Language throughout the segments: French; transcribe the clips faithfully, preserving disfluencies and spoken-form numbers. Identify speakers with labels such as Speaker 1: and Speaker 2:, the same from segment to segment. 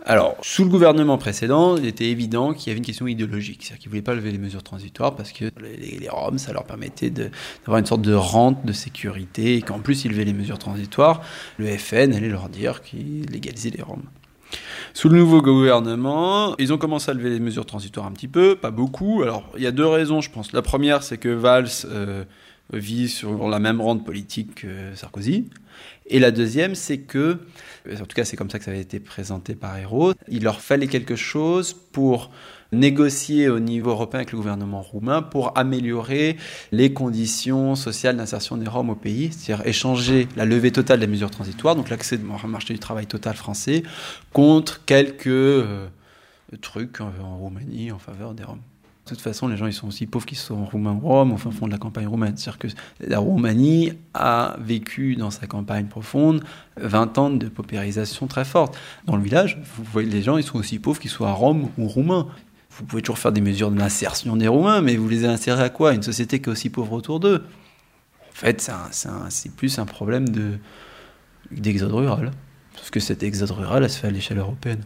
Speaker 1: Alors, sous le gouvernement précédent, il était évident qu'il y avait une question idéologique. C'est-à-dire qu'ils ne voulaient pas lever les mesures transitoires parce que les, les Roms, ça leur permettait de, d'avoir une sorte de rente de sécurité et qu'en plus, ils levaient les mesures transitoires, le F N allait leur dire qu'ils légalisaient les Roms. Sous le nouveau gouvernement, ils ont commencé à lever les mesures transitoires un petit peu, pas beaucoup. Alors, il y a deux raisons, je pense. La première, c'est que Valls euh, vit sur la même rente politique que Sarkozy. Et la deuxième, c'est que, en tout cas c'est comme ça que ça avait été présenté par Ayrault, il leur fallait quelque chose pour négocier au niveau européen avec le gouvernement roumain pour améliorer les conditions sociales d'insertion des Roms au pays, c'est-à-dire échanger la levée totale des mesures transitoires, donc l'accès au marché du travail total français, contre quelques euh, trucs en, en Roumanie en faveur des Roms. De toute façon, les gens ils sont aussi pauvres qu'ils sont roumains ou roms, enfin font de la campagne roumaine. C'est-à-dire que la Roumanie a vécu dans sa campagne profonde vingt ans de paupérisation très forte. Dans le village, vous voyez, les gens ils sont aussi pauvres qu'ils soient roms ou roumains. Vous pouvez toujours faire des mesures d'insertion des Roumains, mais vous les insérez à quoi ? Une société qui est aussi pauvre autour d'eux. En fait, c'est, un, c'est, un, c'est plus un problème de, d'exode rural. Parce que cet exode rural, elle se fait à l'échelle européenne.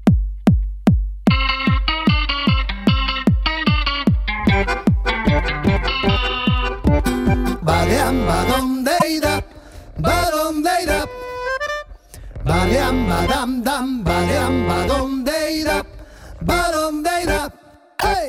Speaker 2: Baleam badam deida, badam deida, baleam badam dam, baleam badam deida, badam deida, hey.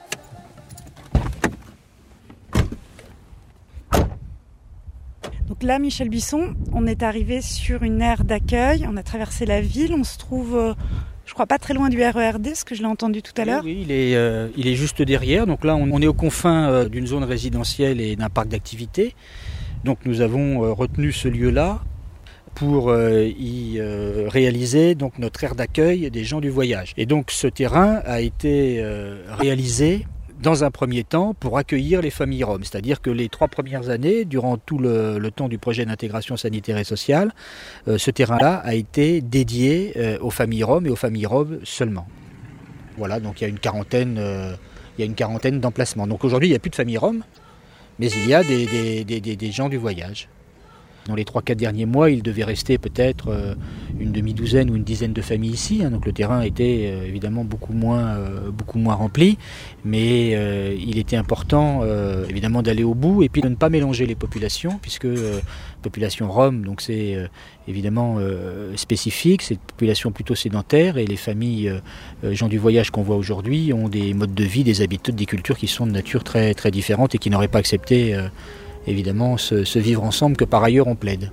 Speaker 3: Donc là, Michel Buisson, on est arrivé sur une aire d'accueil, on a traversé la ville, on se trouve, euh, je crois pas très loin du R E R D, ce que je l'ai entendu tout à l'heure.
Speaker 4: Oui, oui il, est, euh, il est juste derrière, donc là on, on est aux confins euh, d'une zone résidentielle et d'un parc d'activités. Donc nous avons euh, retenu ce lieu-là pour euh, y euh, réaliser donc, notre aire d'accueil des gens du voyage. Et donc ce terrain a été euh, réalisé dans un premier temps pour accueillir les familles roms. C'est-à-dire que les trois premières années, durant tout le, le temps du projet d'intégration sanitaire et sociale, euh, ce terrain-là a été dédié euh, aux familles roms et aux familles roms seulement. Voilà, donc il y a une quarantaine, euh, il y a une quarantaine d'emplacements. Donc aujourd'hui, il n'y a plus de familles roms, mais il y a des, des, des, des, des gens du voyage. Dans les trois quatre derniers mois, il devait rester peut-être euh, une demi-douzaine ou une dizaine de familles ici. Hein, donc le terrain était euh, évidemment beaucoup moins, euh, beaucoup moins rempli. Mais euh, il était important euh, évidemment d'aller au bout et puis de ne pas mélanger les populations, puisque euh, population rome, donc c'est euh, évidemment euh, spécifique, c'est une population plutôt sédentaire et les familles euh, gens du voyage qu'on voit aujourd'hui ont des modes de vie, des habitudes, des cultures qui sont de nature très, très différentes et qui n'auraient pas accepté euh, évidemment ce, ce vivre ensemble que par ailleurs on plaide.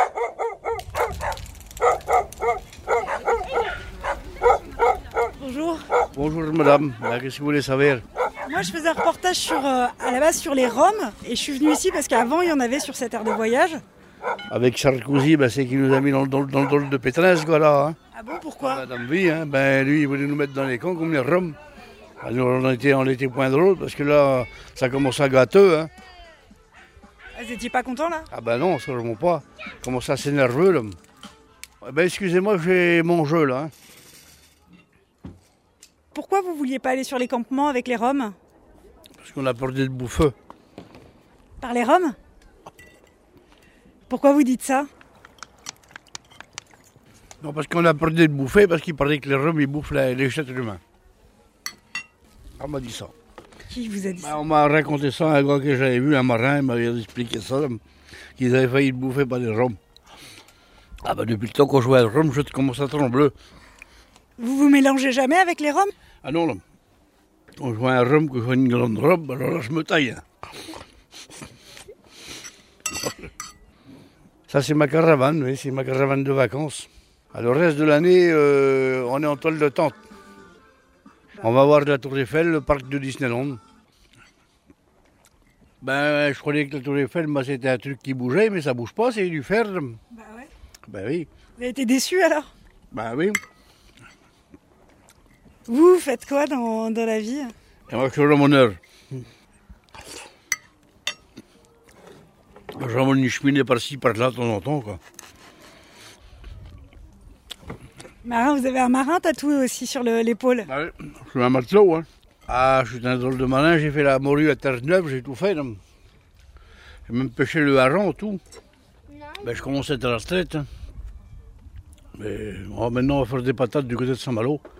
Speaker 3: Bonjour.
Speaker 5: Bonjour madame, qu'est-ce que vous voulez savoir ?
Speaker 3: Moi je faisais un reportage sur, euh, à la base sur les Roms et je suis venue ici parce qu'avant il y en avait sur cette aire de voyage.
Speaker 5: Avec Sarkozy, ben, c'est qu'il nous a mis dans, dans, dans le drôle de Pétain, ce gars-là. Hein.
Speaker 3: Ah bon, pourquoi ?
Speaker 5: Madame V, hein, ben, lui il voulait nous mettre dans les camps comme les Roms. Alors on était, on était point drôle parce que là ça commence à gâteux. Hein.
Speaker 3: Vous n'étiez pas content là ?
Speaker 5: Ah ben non, sûrement pas. Comment ça c'est nerveux là. Ben excusez-moi, j'ai mon jeu là. Hein.
Speaker 3: Pourquoi vous vouliez pas aller sur les campements avec les Roms ?
Speaker 5: Parce qu'on a peur d'être bouffeux.
Speaker 3: Par les Roms ? Pourquoi vous dites ça ?
Speaker 5: Non, parce qu'on a peur d'être bouffé, parce qu'il paraît que les Roms ils bouffent les, les êtres humains. On m'a dit ça.
Speaker 3: Qui vous a dit ça ?
Speaker 5: Ben, on m'a raconté ça, un gars que j'avais vu, un marin, il m'avait expliqué ça, qu'ils avaient failli être bouffés par des Roms. Ah ben depuis le temps qu'on jouait à Rome, je commence à trembler.
Speaker 3: Vous vous mélangez jamais avec les Roms ?
Speaker 5: Ah non, là. On joue à un Rome, que je vois une grande robe, alors là je me taille. Ça c'est ma caravane, oui, c'est ma caravane de vacances. Alors, le reste de l'année, euh, on est en toile de tente. On va voir la Tour Eiffel, le parc de Disneyland. Ben, je croyais que la Tour Eiffel, bah, c'était un truc qui bougeait, mais ça bouge pas, c'est du fer.
Speaker 3: Bah ouais.
Speaker 5: Ben oui.
Speaker 3: Vous avez été déçu alors ?
Speaker 5: Ben oui.
Speaker 3: Vous faites quoi dans, dans la vie ?
Speaker 5: Et moi, je suis ramoneur. Je ramène une cheminée par-ci, par-là, de temps en temps, quoi.
Speaker 3: Marin, vous avez un marin tatoué aussi sur le, l'épaule.
Speaker 5: Ben oui, je suis un matelot, hein. Ah, je suis un drôle de marin, j'ai fait la morue à Terre-Neuve, j'ai tout fait, là. J'ai même pêché le hareng, tout. Ben, je commence à être à la retraite, hein. Mais oh, maintenant, on va faire des patates du côté de Saint-Malo.